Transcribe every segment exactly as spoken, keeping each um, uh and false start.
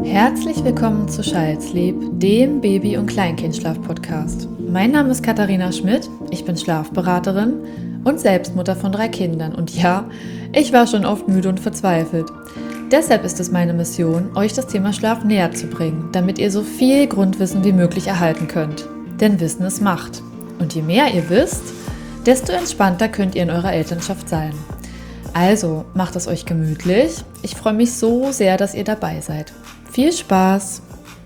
Herzlich willkommen zu Child's-Lieb, dem Baby- und Kleinkindschlaf-Podcast. Mein Name ist Katharina Schmidt, ich bin Schlafberaterin und Selbstmutter von drei Kindern. Und ja, ich war schon oft müde und verzweifelt. Deshalb ist es meine Mission, euch das Thema Schlaf näher zu bringen, damit ihr so viel Grundwissen wie möglich erhalten könnt. Denn Wissen ist Macht. Und je mehr ihr wisst, desto entspannter könnt ihr in eurer Elternschaft sein. Also, macht es euch gemütlich. Ich freue mich so sehr, dass ihr dabei seid. Viel Spaß!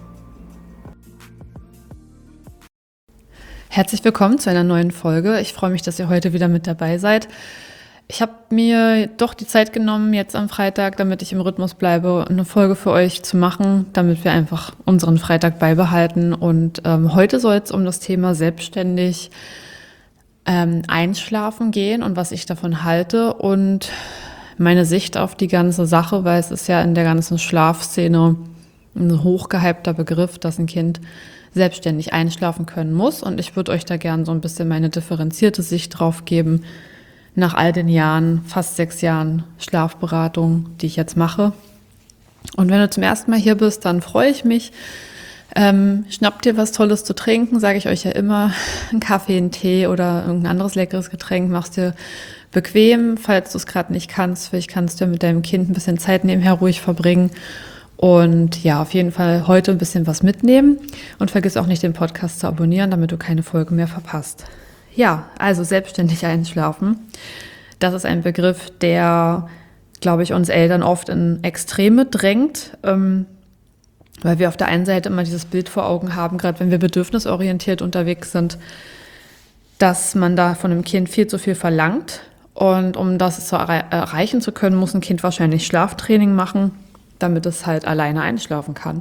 Herzlich willkommen zu einer neuen Folge. Ich freue mich, dass ihr heute wieder mit dabei seid. Ich habe mir doch die Zeit genommen, jetzt am Freitag, damit ich im Rhythmus bleibe, eine Folge für euch zu machen, damit wir einfach unseren Freitag beibehalten. Und ähm, heute soll es um das Thema selbstständig ähm, einschlafen gehen und was ich davon halte und meine Sicht auf die ganze Sache, weil es ist ja in der ganzen Schlafszene ein hochgehypter Begriff, dass ein Kind selbstständig einschlafen können muss. Und ich würde euch da gerne so ein bisschen meine differenzierte Sicht drauf geben, nach all den Jahren, fast sechs Jahren Schlafberatung, die ich jetzt mache. Und wenn du zum ersten Mal hier bist, dann freue ich mich. Ähm, schnappt dir was Tolles zu trinken, sage ich euch ja immer, einen Kaffee, einen Tee oder irgendein anderes leckeres Getränk, machst dir bequem, falls du es gerade nicht kannst. Vielleicht kannst du mit deinem Kind ein bisschen Zeit nebenher ruhig verbringen und ja, auf jeden Fall heute ein bisschen was mitnehmen und vergiss auch nicht, den Podcast zu abonnieren, damit du keine Folge mehr verpasst. Ja, also selbstständig einschlafen, das ist ein Begriff, der, glaube ich, uns Eltern oft in Extreme drängt, ähm, weil wir auf der einen Seite immer dieses Bild vor Augen haben, gerade wenn wir bedürfnisorientiert unterwegs sind, dass man da von einem Kind viel zu viel verlangt. Und um das zu erre- erreichen zu können, muss ein Kind wahrscheinlich Schlaftraining machen, damit es halt alleine einschlafen kann.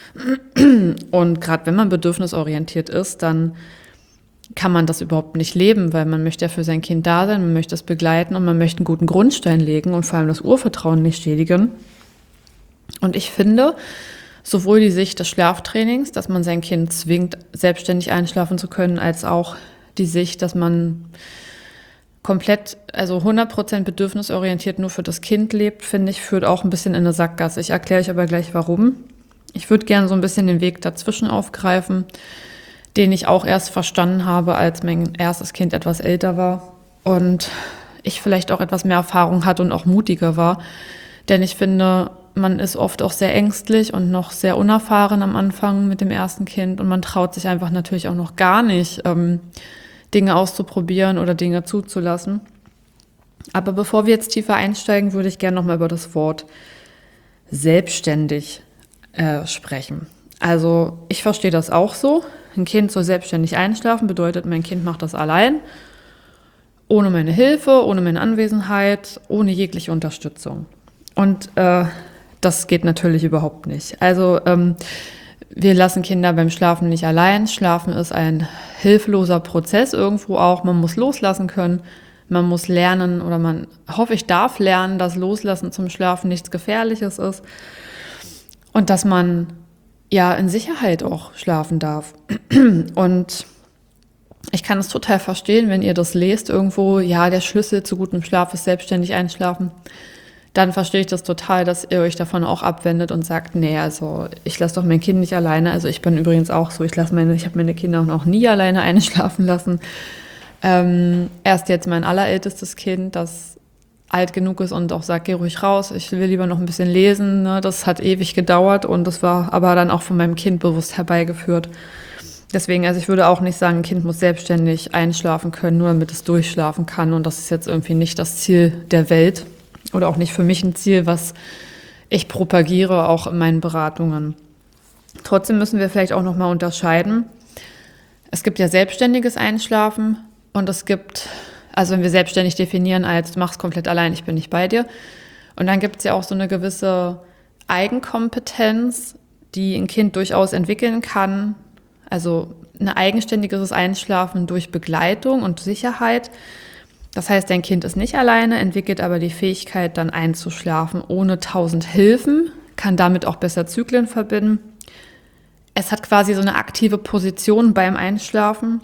Und gerade wenn man bedürfnisorientiert ist, dann kann man das überhaupt nicht leben, weil man möchte ja für sein Kind da sein, man möchte es begleiten und man möchte einen guten Grundstein legen und vor allem das Urvertrauen nicht schädigen. Und ich finde, sowohl die Sicht des Schlaftrainings, dass man sein Kind zwingt, selbstständig einschlafen zu können, als auch die Sicht, dass man komplett, also hundert Prozent bedürfnisorientiert nur für das Kind lebt, finde ich, führt auch ein bisschen in eine Sackgasse. Ich erkläre euch aber gleich, warum. Ich würde gerne so ein bisschen den Weg dazwischen aufgreifen, den ich auch erst verstanden habe, als mein erstes Kind etwas älter war und ich vielleicht auch etwas mehr Erfahrung hatte und auch mutiger war. Denn ich finde, man ist oft auch sehr ängstlich und noch sehr unerfahren am Anfang mit dem ersten Kind und man traut sich einfach natürlich auch noch gar nicht, ähm, Dinge auszuprobieren oder Dinge zuzulassen. Aber bevor wir jetzt tiefer einsteigen, würde ich gerne nochmal über das Wort selbstständig äh, sprechen. Also ich verstehe das auch so. Ein Kind soll selbstständig einschlafen, bedeutet, mein Kind macht das allein, ohne meine Hilfe, ohne meine Anwesenheit, ohne jegliche Unterstützung. Und äh, das geht natürlich überhaupt nicht. Also ähm, wir lassen Kinder beim Schlafen nicht allein. Schlafen ist ein hilfloser Prozess irgendwo auch. Man muss loslassen können. Man muss lernen oder man, hoffe ich, darf lernen, dass Loslassen zum Schlafen nichts Gefährliches ist. Und dass man ja in Sicherheit auch schlafen darf. Und ich kann es total verstehen, wenn ihr das lest irgendwo, ja, der Schlüssel zu gutem Schlaf ist selbstständig einschlafen. Dann verstehe ich das total, dass ihr euch davon auch abwendet und sagt, nee, also ich lasse doch mein Kind nicht alleine. Also ich bin übrigens auch so, ich lasse meine, ich habe meine Kinder auch noch nie alleine einschlafen lassen. Ähm, erst jetzt mein allerältestes Kind, das alt genug ist und auch sagt, geh ruhig raus, ich will lieber noch ein bisschen lesen. Ne? Das hat ewig gedauert und das war aber dann auch von meinem Kind bewusst herbeigeführt. Deswegen, also ich würde auch nicht sagen, ein Kind muss selbstständig einschlafen können, nur damit es durchschlafen kann. Und das ist jetzt irgendwie nicht das Ziel der Welt. Oder auch nicht für mich ein Ziel, was ich propagiere, auch in meinen Beratungen. Trotzdem müssen wir vielleicht auch nochmal unterscheiden. Es gibt ja selbstständiges Einschlafen und es gibt, also wenn wir selbstständig definieren als, du machst komplett allein, ich bin nicht bei dir. Und dann gibt es ja auch so eine gewisse Eigenkompetenz, die ein Kind durchaus entwickeln kann. Also ein eigenständiges Einschlafen durch Begleitung und Sicherheit. Das heißt, dein Kind ist nicht alleine, entwickelt aber die Fähigkeit, dann einzuschlafen ohne tausend Hilfen, kann damit auch besser Zyklen verbinden. Es hat quasi so eine aktive Position beim Einschlafen,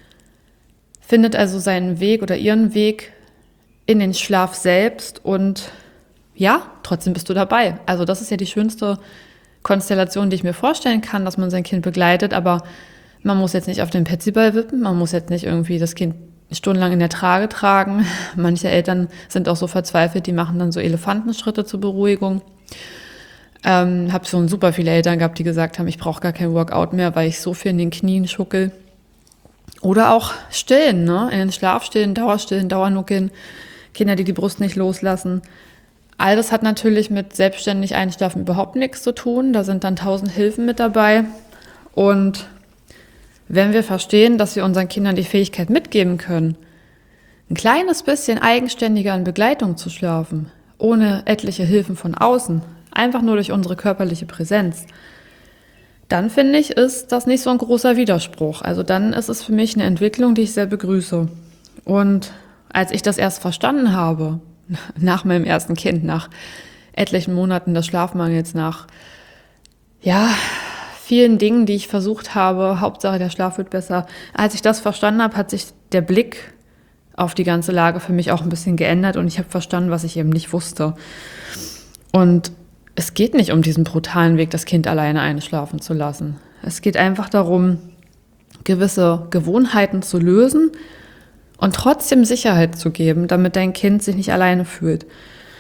findet also seinen Weg oder ihren Weg in den Schlaf selbst und ja, trotzdem bist du dabei. Also das ist ja die schönste Konstellation, die ich mir vorstellen kann, dass man sein Kind begleitet, aber man muss jetzt nicht auf den Petsyball wippen, man muss jetzt nicht irgendwie das Kind stundenlang in der Trage tragen. Manche Eltern sind auch so verzweifelt, die machen dann so Elefantenschritte zur Beruhigung. Ähm, habe schon super viele Eltern gehabt, die gesagt haben, ich brauche gar kein Workout mehr, weil ich so viel in den Knien schuckel. Oder auch stillen, ne? In den Schlaf stillen, Dauerstillen, Dauernuckeln, Kinder, die die Brust nicht loslassen. All das hat natürlich mit selbstständig einschlafen überhaupt nichts zu tun. Da sind dann tausend Hilfen mit dabei. Und wenn wir verstehen, dass wir unseren Kindern die Fähigkeit mitgeben können, ein kleines bisschen eigenständiger in Begleitung zu schlafen, ohne etliche Hilfen von außen, einfach nur durch unsere körperliche Präsenz, dann finde ich, ist das nicht so ein großer Widerspruch. Also dann ist es für mich eine Entwicklung, die ich sehr begrüße. Und als ich das erst verstanden habe, nach meinem ersten Kind, nach etlichen Monaten des Schlafmangels, nach ja, vielen Dingen, die ich versucht habe, Hauptsache der Schlaf wird besser. Als ich das verstanden habe, hat sich der Blick auf die ganze Lage für mich auch ein bisschen geändert und ich habe verstanden, was ich eben nicht wusste. Und es geht nicht um diesen brutalen Weg, das Kind alleine einschlafen zu lassen. Es geht einfach darum, gewisse Gewohnheiten zu lösen und trotzdem Sicherheit zu geben, damit dein Kind sich nicht alleine fühlt.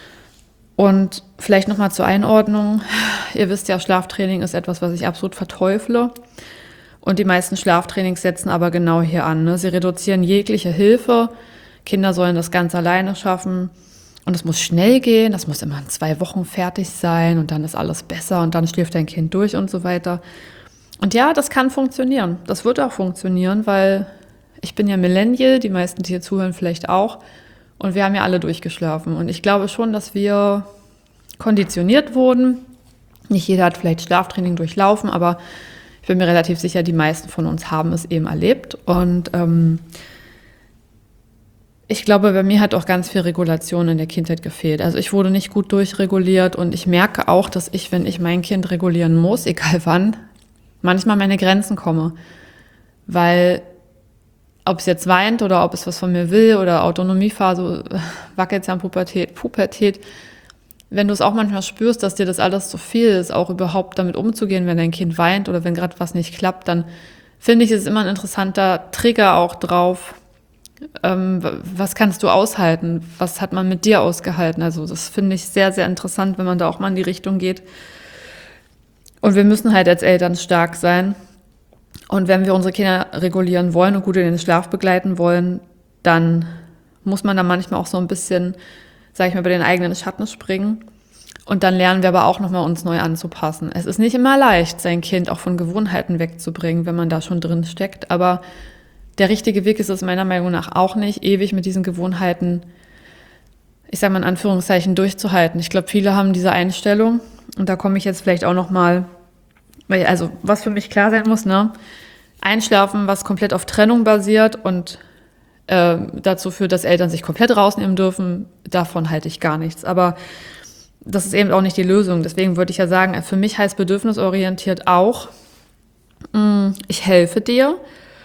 Und vielleicht nochmal zur Einordnung. Ihr wisst ja, Schlaftraining ist etwas, was ich absolut verteufle. Und die meisten Schlaftrainings setzen aber genau hier an. Ne? Sie reduzieren jegliche Hilfe. Kinder sollen das ganz alleine schaffen. Und es muss schnell gehen. Das muss immer in zwei Wochen fertig sein. Und dann ist alles besser. Und dann schläft dein Kind durch und so weiter. Und ja, das kann funktionieren. Das wird auch funktionieren, weil ich bin ja Millennial. Die meisten, die hier zuhören, vielleicht auch. Und wir haben ja alle durchgeschlafen. Und ich glaube schon, dass wir konditioniert wurden. Nicht jeder hat vielleicht Schlaftraining durchlaufen, aber ich bin mir relativ sicher, die meisten von uns haben es eben erlebt. Und ähm, ich glaube, bei mir hat auch ganz viel Regulation in der Kindheit gefehlt. Also ich wurde nicht gut durchreguliert und ich merke auch, dass ich, wenn ich mein Kind regulieren muss, egal wann, manchmal an meine Grenzen komme. Weil ob es jetzt weint oder ob es was von mir will oder Autonomiephase, Wackelzahn, Pubertät, Pubertät, wenn du es auch manchmal spürst, dass dir das alles zu viel ist, auch überhaupt damit umzugehen, wenn dein Kind weint oder wenn gerade was nicht klappt, dann finde ich, ist es immer ein interessanter Trigger auch drauf, ähm, was kannst du aushalten, was hat man mit dir ausgehalten, also das finde ich sehr, sehr interessant, wenn man da auch mal in die Richtung geht. Und wir müssen halt als Eltern stark sein. Und wenn wir unsere Kinder regulieren wollen und gut in den Schlaf begleiten wollen, dann muss man da manchmal auch so ein bisschen, sag ich mal, bei den eigenen Schatten springen. Und dann lernen wir aber auch nochmal, uns neu anzupassen. Es ist nicht immer leicht, sein Kind auch von Gewohnheiten wegzubringen, wenn man da schon drin steckt. Aber der richtige Weg ist es meiner Meinung nach auch nicht, ewig mit diesen Gewohnheiten, ich sag mal in Anführungszeichen, durchzuhalten. Ich glaube, viele haben diese Einstellung. Und da komme ich jetzt vielleicht auch nochmal, also was für mich klar sein muss, ne? Einschlafen, was komplett auf Trennung basiert und äh, dazu führt, dass Eltern sich komplett rausnehmen dürfen, davon halte ich gar nichts. Aber das ist eben auch nicht die Lösung. Deswegen würde ich ja sagen, für mich heißt bedürfnisorientiert auch, mh, ich helfe dir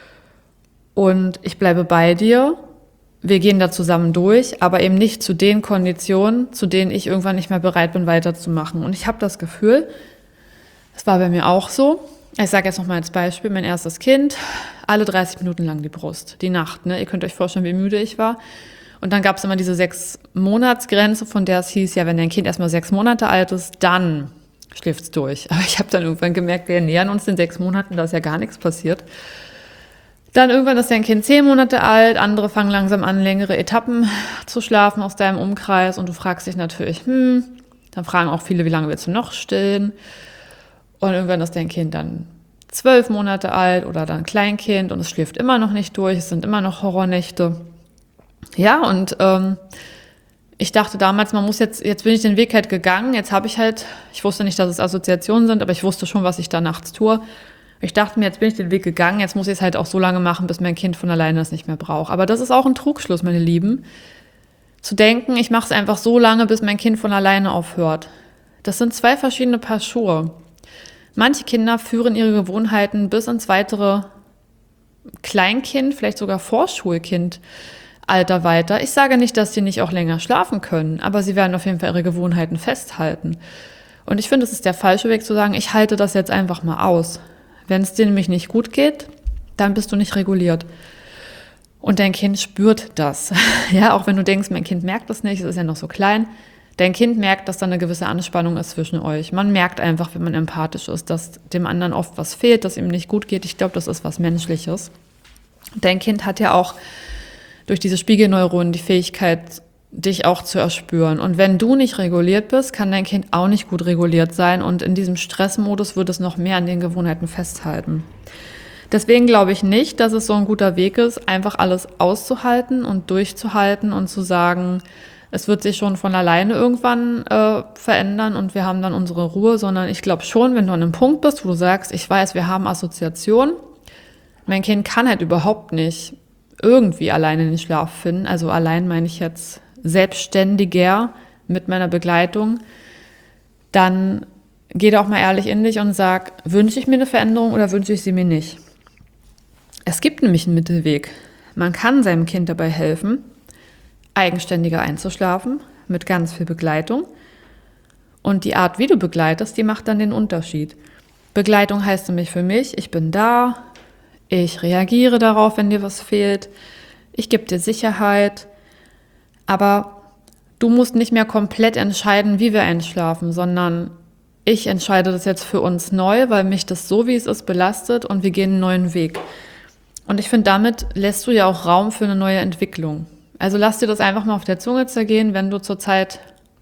und ich bleibe bei dir. Wir gehen da zusammen durch, aber eben nicht zu den Konditionen, zu denen ich irgendwann nicht mehr bereit bin, weiterzumachen. Und ich habe das Gefühl, das war bei mir auch so. Ich sage jetzt noch mal als Beispiel, mein erstes Kind, alle dreißig Minuten lang die Brust, die Nacht. Ne? Ihr könnt euch vorstellen, wie müde ich war. Und dann gab es immer diese Sechs-Monats-Grenze, von der es hieß, ja, wenn dein Kind erstmal sechs Monate alt ist, dann schläft es durch. Aber ich habe dann irgendwann gemerkt, wir nähern uns den sechs Monaten, da ist ja gar nichts passiert. Dann irgendwann ist dein Kind zehn Monate alt, andere fangen langsam an, längere Etappen zu schlafen aus deinem Umkreis und du fragst dich natürlich, hm, dann fragen auch viele, wie lange willst du noch stillen? Und irgendwann ist dein Kind dann zwölf Monate alt oder dann Kleinkind und es schläft immer noch nicht durch, es sind immer noch Horrornächte. Ja, und ähm, ich dachte damals, man muss jetzt, jetzt bin ich den Weg halt gegangen, jetzt habe ich halt, ich wusste nicht, dass es Assoziationen sind, aber ich wusste schon, was ich da nachts tue. Ich dachte mir, jetzt bin ich den Weg gegangen, jetzt muss ich es halt auch so lange machen, bis mein Kind von alleine das nicht mehr braucht. Aber das ist auch ein Trugschluss, meine Lieben. Zu denken, ich mache es einfach so lange, bis mein Kind von alleine aufhört. Das sind zwei verschiedene Paar Schuhe. Manche Kinder führen ihre Gewohnheiten bis ins weitere Kleinkind, vielleicht sogar Vorschulkind-Alter weiter. Ich sage nicht, dass sie nicht auch länger schlafen können, aber sie werden auf jeden Fall ihre Gewohnheiten festhalten. Und ich finde, es ist der falsche Weg zu sagen, ich halte das jetzt einfach mal aus. Wenn es dir nämlich nicht gut geht, dann bist du nicht reguliert. Und dein Kind spürt das. Ja, auch wenn du denkst, mein Kind merkt das nicht, es ist ja noch so klein. Dein Kind merkt, dass da eine gewisse Anspannung ist zwischen euch. Man merkt einfach, wenn man empathisch ist, dass dem anderen oft was fehlt, dass ihm nicht gut geht. Ich glaube, das ist was Menschliches. Dein Kind hat ja auch durch diese Spiegelneuronen die Fähigkeit, dich auch zu erspüren. Und wenn du nicht reguliert bist, kann dein Kind auch nicht gut reguliert sein. Und in diesem Stressmodus wird es noch mehr an den Gewohnheiten festhalten. Deswegen glaube ich nicht, dass es so ein guter Weg ist, einfach alles auszuhalten und durchzuhalten und zu sagen, es wird sich schon von alleine irgendwann äh, verändern und wir haben dann unsere Ruhe, sondern ich glaube schon, wenn du an einem Punkt bist, wo du sagst, ich weiß, wir haben Assoziationen, mein Kind kann halt überhaupt nicht irgendwie alleine den Schlaf finden, also allein meine ich jetzt selbstständiger mit meiner Begleitung, dann geh da auch mal ehrlich in dich und sag, wünsche ich mir eine Veränderung oder wünsche ich sie mir nicht? Es gibt nämlich einen Mittelweg. Man kann seinem Kind dabei helfen, eigenständiger einzuschlafen, mit ganz viel Begleitung. Und die Art, wie du begleitest, die macht dann den Unterschied. Begleitung heißt nämlich für mich, ich bin da, ich reagiere darauf, wenn dir was fehlt, ich gebe dir Sicherheit, aber du musst nicht mehr komplett entscheiden, wie wir einschlafen, sondern ich entscheide das jetzt für uns neu, weil mich das so, wie es ist, belastet und wir gehen einen neuen Weg. Und ich finde, damit lässt du ja auch Raum für eine neue Entwicklung. Also lass dir das einfach mal auf der Zunge zergehen, wenn du zurzeit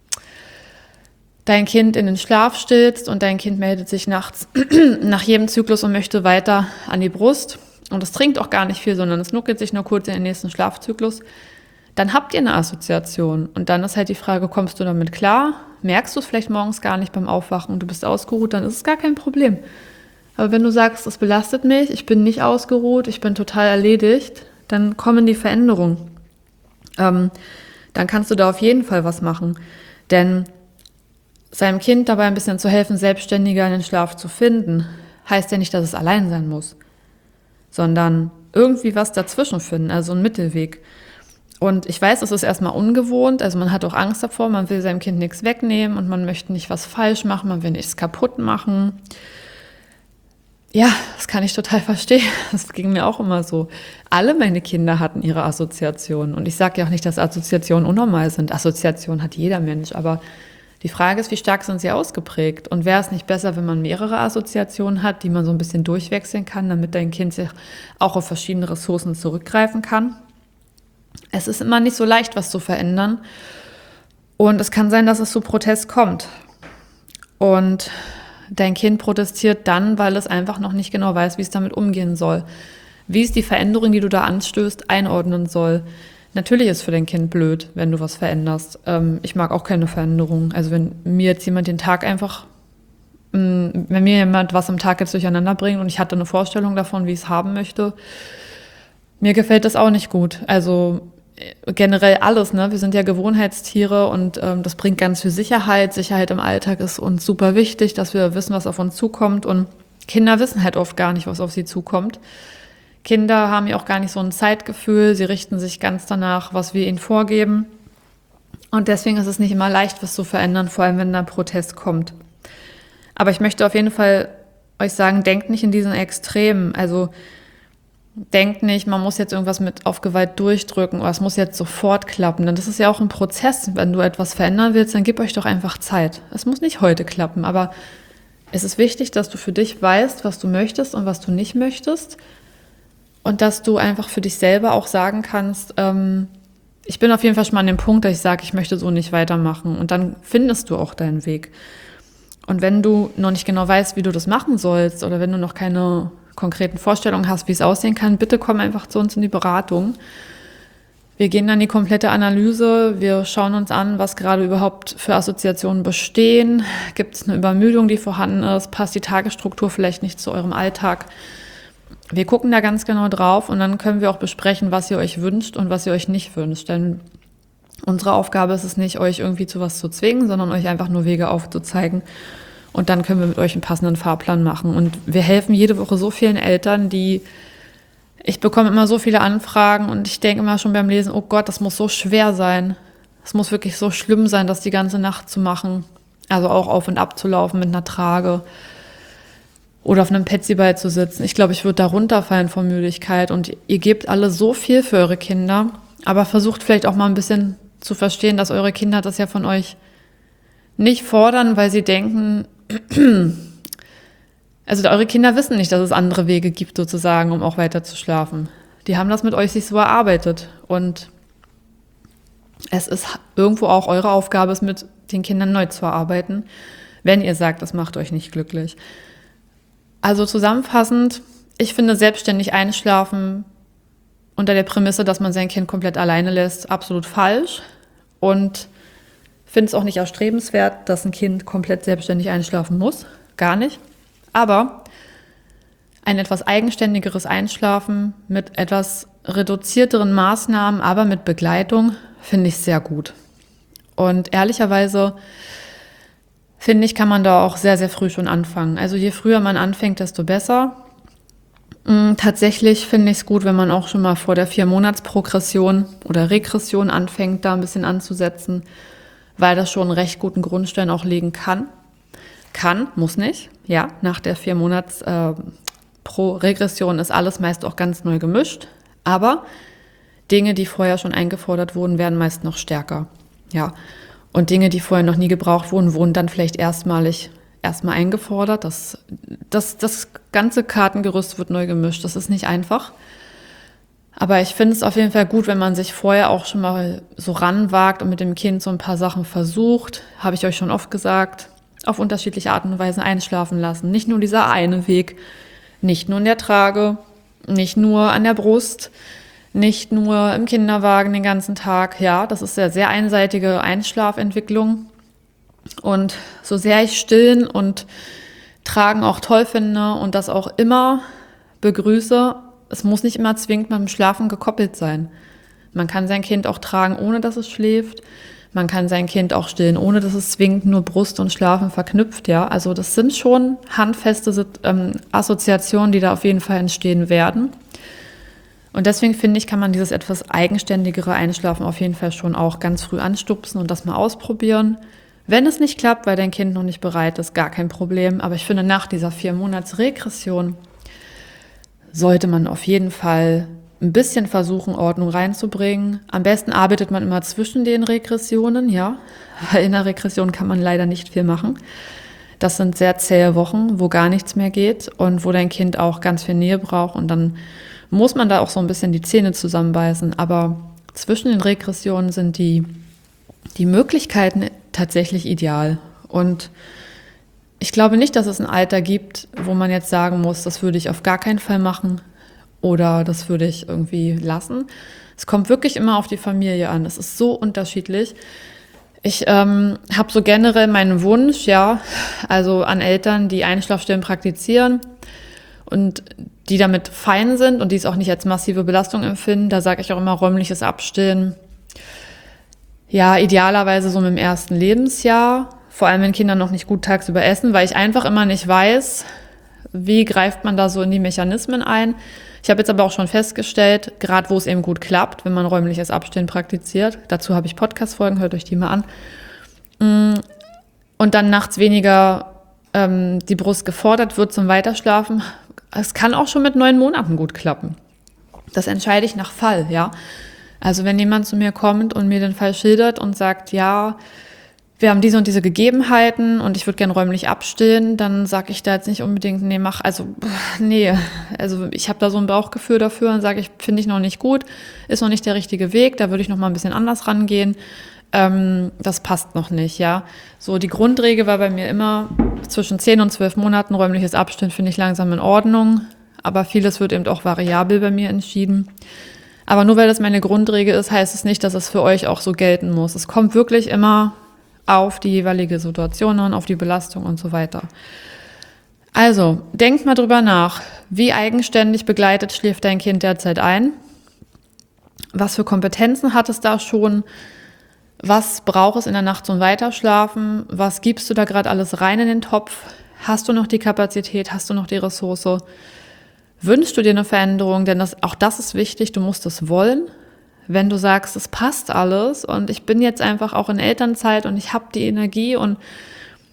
dein Kind in den Schlaf stillst und dein Kind meldet sich nachts nach jedem Zyklus und möchte weiter an die Brust und es trinkt auch gar nicht viel, sondern es nuckelt sich nur kurz in den nächsten Schlafzyklus, dann habt ihr eine Assoziation. Und dann ist halt die Frage, kommst du damit klar? Merkst du es vielleicht morgens gar nicht beim Aufwachen und du bist ausgeruht, dann ist es gar kein Problem. Aber wenn du sagst, es belastet mich, ich bin nicht ausgeruht, ich bin total erledigt, dann kommen die Veränderungen. Ähm, dann kannst du da auf jeden Fall was machen. Denn seinem Kind dabei ein bisschen zu helfen, selbstständiger in den Schlaf zu finden, heißt ja nicht, dass es allein sein muss, sondern irgendwie was dazwischen finden, also einen Mittelweg. Und ich weiß, es ist erstmal ungewohnt, also man hat auch Angst davor, man will seinem Kind nichts wegnehmen und man möchte nicht was falsch machen, man will nichts kaputt machen. Ja, das kann ich total verstehen. Das ging mir auch immer so. Alle meine Kinder hatten ihre Assoziationen. Und ich sage ja auch nicht, dass Assoziationen unnormal sind. Assoziationen hat jeder Mensch. Aber die Frage ist, wie stark sind sie ausgeprägt? Und wäre es nicht besser, wenn man mehrere Assoziationen hat, die man so ein bisschen durchwechseln kann, damit dein Kind sich auch auf verschiedene Ressourcen zurückgreifen kann? Es ist immer nicht so leicht, was zu verändern. Und es kann sein, dass es zu Protest kommt. Und dein Kind protestiert dann, weil es einfach noch nicht genau weiß, wie es damit umgehen soll. Wie es die Veränderung, die du da anstößt, einordnen soll. Natürlich ist es für dein Kind blöd, wenn du was veränderst. Ähm, ich mag auch keine Veränderung. Also wenn mir jetzt jemand den Tag einfach, mh, wenn mir jemand was am Tag jetzt durcheinander bringt und ich hatte eine Vorstellung davon, wie ich es haben möchte, mir gefällt das auch nicht gut. Also generell alles, ne? Wir sind ja Gewohnheitstiere und ähm, das bringt ganz viel Sicherheit. Sicherheit im Alltag ist uns super wichtig, dass wir wissen, was auf uns zukommt. Und Kinder wissen halt oft gar nicht, was auf sie zukommt. Kinder haben ja auch gar nicht so ein Zeitgefühl. Sie richten sich ganz danach, was wir ihnen vorgeben. Und deswegen ist es nicht immer leicht, was zu verändern, vor allem wenn da Protest kommt. Aber ich möchte auf jeden Fall euch sagen, denkt nicht in diesen Extremen. Also denkt nicht, man muss jetzt irgendwas mit auf Gewalt durchdrücken oder es muss jetzt sofort klappen. Denn das ist ja auch ein Prozess. Wenn du etwas verändern willst, dann gib euch doch einfach Zeit. Es muss nicht heute klappen, aber es ist wichtig, dass du für dich weißt, was du möchtest und was du nicht möchtest. Und dass du einfach für dich selber auch sagen kannst, ähm, ich bin auf jeden Fall schon mal an dem Punkt, dass ich sage, ich möchte so nicht weitermachen. Und dann findest du auch deinen Weg. Und wenn du noch nicht genau weißt, wie du das machen sollst oder wenn du noch keine konkreten Vorstellungen hast, wie es aussehen kann, bitte komm einfach zu uns in die Beratung. Wir gehen dann die komplette Analyse, wir schauen uns an, was gerade überhaupt für Assoziationen bestehen. Gibt es eine Übermüdung, die vorhanden ist? Passt die Tagesstruktur vielleicht nicht zu eurem Alltag? Wir gucken da ganz genau drauf und dann können wir auch besprechen, was ihr euch wünscht und was ihr euch nicht wünscht. Denn unsere Aufgabe ist es nicht, euch irgendwie zu was zu zwingen, sondern euch einfach nur Wege aufzuzeigen. Und dann können wir mit euch einen passenden Fahrplan machen. Und wir helfen jede Woche so vielen Eltern, die, ich bekomme immer so viele Anfragen und ich denke immer schon beim Lesen, oh Gott, das muss so schwer sein. Es muss wirklich so schlimm sein, das die ganze Nacht zu machen. Also auch auf und ab zu laufen mit einer Trage oder auf einem Petsyball zu sitzen. Ich glaube, ich würde da runterfallen vor Müdigkeit. Und ihr gebt alle so viel für eure Kinder, aber versucht vielleicht auch mal ein bisschen zu verstehen, dass eure Kinder das ja von euch nicht fordern, weil sie denken, also eure Kinder wissen nicht, dass es andere Wege gibt sozusagen, um auch weiter zu schlafen. Die haben das mit euch sich so erarbeitet und es ist irgendwo auch eure Aufgabe, es mit den Kindern neu zu erarbeiten, wenn ihr sagt, das macht euch nicht glücklich. Also zusammenfassend, ich finde selbstständig einschlafen unter der Prämisse, dass man sein Kind komplett alleine lässt, absolut falsch und finde es auch nicht erstrebenswert, dass ein Kind komplett selbstständig einschlafen muss, gar nicht. Aber ein etwas eigenständigeres Einschlafen mit etwas reduzierteren Maßnahmen, aber mit Begleitung, finde ich sehr gut. Und ehrlicherweise, finde ich, kann man da auch sehr, sehr früh schon anfangen. Also je früher man anfängt, desto besser. Tatsächlich finde ich es gut, wenn man auch schon mal vor der Vier-Monats-Progression oder Regression anfängt, da ein bisschen anzusetzen, weil das schon einen recht guten Grundstein auch legen kann. Kann, muss nicht. Ja, nach der vier Monats äh, pro Regression ist alles meist auch ganz neu gemischt. Aber Dinge, die vorher schon eingefordert wurden, werden meist noch stärker. Ja, und Dinge, die vorher noch nie gebraucht wurden, wurden dann vielleicht erstmalig erstmal eingefordert. Das, das, das ganze Kartengerüst wird neu gemischt. Das ist nicht einfach. Aber ich finde es auf jeden Fall gut, wenn man sich vorher auch schon mal so ranwagt und mit dem Kind so ein paar Sachen versucht. Habe ich euch schon oft gesagt. Auf unterschiedliche Arten und Weisen einschlafen lassen. Nicht nur dieser eine Weg, nicht nur in der Trage, nicht nur an der Brust, nicht nur im Kinderwagen den ganzen Tag. Ja, das ist eine sehr einseitige Einschlafentwicklung. Und so sehr ich Stillen und Tragen auch toll finde und das auch immer begrüße, es muss nicht immer zwingend mit dem Schlafen gekoppelt sein. Man kann sein Kind auch tragen, ohne dass es schläft. Man kann sein Kind auch stillen, ohne dass es zwingend nur Brust und Schlafen verknüpft. Ja, also das sind schon handfeste ähm, Assoziationen, die da auf jeden Fall entstehen werden. Und deswegen finde ich, kann man dieses etwas eigenständigere Einschlafen auf jeden Fall schon auch ganz früh anstupsen und das mal ausprobieren. Wenn es nicht klappt, weil dein Kind noch nicht bereit ist, gar kein Problem. Aber ich finde, nach dieser vier Monats Regression sollte man auf jeden Fall ein bisschen versuchen, Ordnung reinzubringen. Am besten arbeitet man immer zwischen den Regressionen, ja. Weil in der Regression kann man leider nicht viel machen. Das sind sehr zähe Wochen, wo gar nichts mehr geht und wo dein Kind auch ganz viel Nähe braucht. Und dann muss man da auch so ein bisschen die Zähne zusammenbeißen. Aber zwischen den Regressionen sind die, die Möglichkeiten tatsächlich ideal. Und ich glaube nicht, dass es ein Alter gibt, wo man jetzt sagen muss, das würde ich auf gar keinen Fall machen. Oder das würde ich irgendwie lassen. Es kommt wirklich immer auf die Familie an. Es ist so unterschiedlich. Ich ähm, habe so generell meinen Wunsch, ja, also an Eltern, die Einschlafstillen praktizieren und die damit fein sind und die es auch nicht als massive Belastung empfinden. Da sage ich auch immer räumliches Abstillen. Ja, idealerweise so mit dem ersten Lebensjahr. Vor allem, wenn Kinder noch nicht gut tagsüber essen, weil ich einfach immer nicht weiß, wie greift man da so in die Mechanismen ein. Ich habe jetzt aber auch schon festgestellt, gerade wo es eben gut klappt, wenn man räumliches Abstillen praktiziert, dazu habe ich Podcast-Folgen, hört euch die mal an, und dann nachts weniger ähm, die Brust gefordert wird zum Weiterschlafen, es kann auch schon mit neun Monaten gut klappen. Das entscheide ich nach Fall, ja. Also wenn jemand zu mir kommt und mir den Fall schildert und sagt, ja, wir haben diese und diese Gegebenheiten und ich würde gern räumlich abstillen, dann sage ich da jetzt nicht unbedingt, nee, mach, also, nee, also ich habe da so ein Bauchgefühl dafür und sage ich, finde ich noch nicht gut, ist noch nicht der richtige Weg, da würde ich noch mal ein bisschen anders rangehen, ähm, das passt noch nicht, ja. So, die Grundregel war bei mir immer, zwischen zehn und zwölf Monaten räumliches Abstillen finde ich langsam in Ordnung, aber vieles wird eben auch variabel bei mir entschieden. Aber nur weil das meine Grundregel ist, heißt es nicht, dass es für euch auch so gelten muss. Es kommt wirklich immer auf die jeweilige Situation an, auf die Belastung und so weiter. Also, denkt mal drüber nach, wie eigenständig begleitet schläft dein Kind derzeit ein? Was für Kompetenzen hat es da schon? Was braucht es in der Nacht zum Weiterschlafen? Was gibst du da gerade alles rein in den Topf? Hast du noch die Kapazität? Hast du noch die Ressource? Wünschst du dir eine Veränderung? Denn das, auch das ist wichtig, du musst es wollen. Wenn du sagst, es passt alles und ich bin jetzt einfach auch in Elternzeit und ich habe die Energie und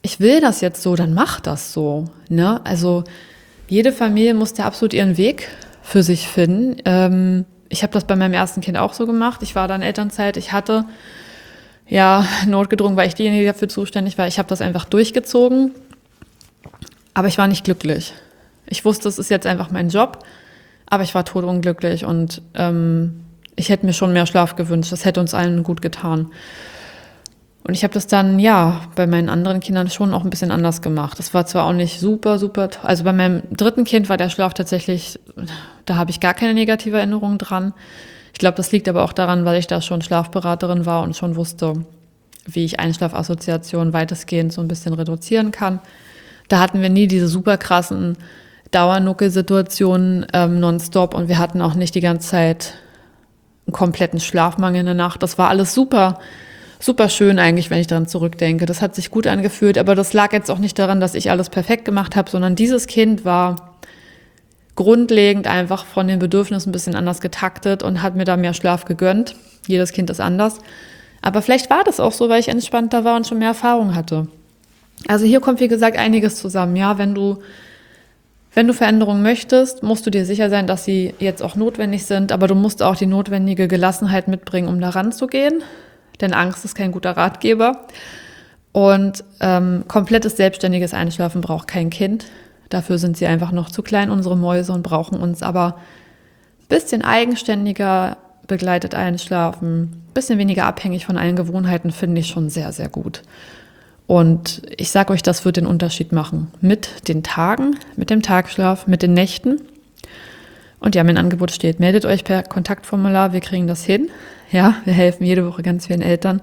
ich will das jetzt so, dann mach das so. Ne? Also jede Familie muss ja absolut ihren Weg für sich finden. Ähm, ich habe das bei meinem ersten Kind auch so gemacht. Ich war da in Elternzeit. Ich hatte ja notgedrungen, weil ich diejenige die dafür zuständig war. Ich habe das einfach durchgezogen. Aber ich war nicht glücklich. Ich wusste, es ist jetzt einfach mein Job. Aber ich war todunglücklich und ähm, ich hätte mir schon mehr Schlaf gewünscht. Das hätte uns allen gut getan. Und ich habe das dann, ja, bei meinen anderen Kindern schon auch ein bisschen anders gemacht. Das war zwar auch nicht super, super toll. Also bei meinem dritten Kind war der Schlaf tatsächlich, da habe ich gar keine negative Erinnerung dran. Ich glaube, das liegt aber auch daran, weil ich da schon Schlafberaterin war und schon wusste, wie ich Einschlafassoziationen weitestgehend so ein bisschen reduzieren kann. Da hatten wir nie diese super krassen Dauernuckelsituationen ähm, nonstop und wir hatten auch nicht die ganze Zeit einen kompletten Schlafmangel in der Nacht. Das war alles super. Super schön eigentlich, wenn ich daran zurückdenke. Das hat sich gut angefühlt, aber das lag jetzt auch nicht daran, dass ich alles perfekt gemacht habe, sondern dieses Kind war grundlegend einfach von den Bedürfnissen ein bisschen anders getaktet und hat mir da mehr Schlaf gegönnt. Jedes Kind ist anders. Aber vielleicht war das auch so, weil ich entspannter war und schon mehr Erfahrung hatte. Also hier kommt, wie gesagt, einiges zusammen. Ja, wenn du, wenn du Veränderungen möchtest, musst du dir sicher sein, dass sie jetzt auch notwendig sind, aber du musst auch die notwendige Gelassenheit mitbringen, um da ranzugehen. Denn Angst ist kein guter Ratgeber. Und ähm, komplettes selbstständiges Einschlafen braucht kein Kind. Dafür sind sie einfach noch zu klein, unsere Mäuse, und brauchen uns aber ein bisschen eigenständiger begleitet einschlafen, ein bisschen weniger abhängig von allen Gewohnheiten, finde ich schon sehr, sehr gut. Und ich sage euch, das wird den Unterschied machen. Mit den Tagen, mit dem Tagschlaf, mit den Nächten. Und ja, mein Angebot steht. Meldet euch per Kontaktformular, wir kriegen das hin. Ja, wir helfen jede Woche ganz vielen Eltern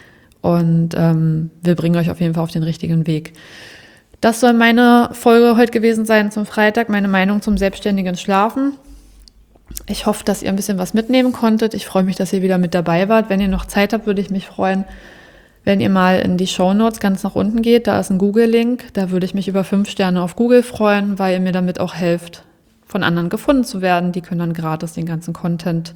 und ähm, wir bringen euch auf jeden Fall auf den richtigen Weg. Das soll meine Folge heute gewesen sein zum Freitag, meine Meinung zum selbstständigen Schlafen. Ich hoffe, dass ihr ein bisschen was mitnehmen konntet. Ich freue mich, dass ihr wieder mit dabei wart. Wenn ihr noch Zeit habt, würde ich mich freuen, wenn ihr mal in die Shownotes ganz nach unten geht. Da ist ein Google-Link. Da würde ich mich über fünf Sterne auf Google freuen, weil ihr mir damit auch helft, von anderen gefunden zu werden. Die können dann gratis den ganzen Content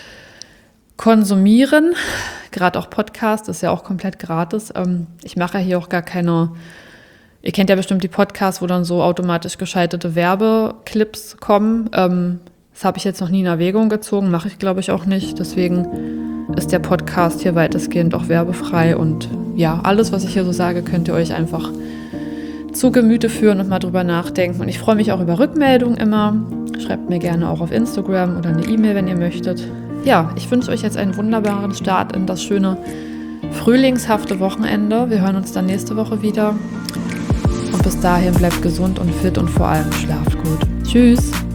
konsumieren. Gerade auch Podcast ist ja auch komplett gratis. Ich mache ja hier auch gar keine, ihr kennt ja bestimmt die Podcasts, wo dann so automatisch geschaltete Werbeclips kommen. Das habe ich jetzt noch nie in Erwägung gezogen, mache ich glaube ich auch nicht. Deswegen ist der Podcast hier weitestgehend auch werbefrei. Und ja, alles, was ich hier so sage, könnt ihr euch einfach zu Gemüte führen und mal drüber nachdenken. Und ich freue mich auch über Rückmeldungen immer. Schreibt mir gerne auch auf Instagram oder eine E-Mail, wenn ihr möchtet. Ja, ich wünsche euch jetzt einen wunderbaren Start in das schöne frühlingshafte Wochenende. Wir hören uns dann nächste Woche wieder. Und bis dahin bleibt gesund und fit und vor allem schlaft gut. Tschüss!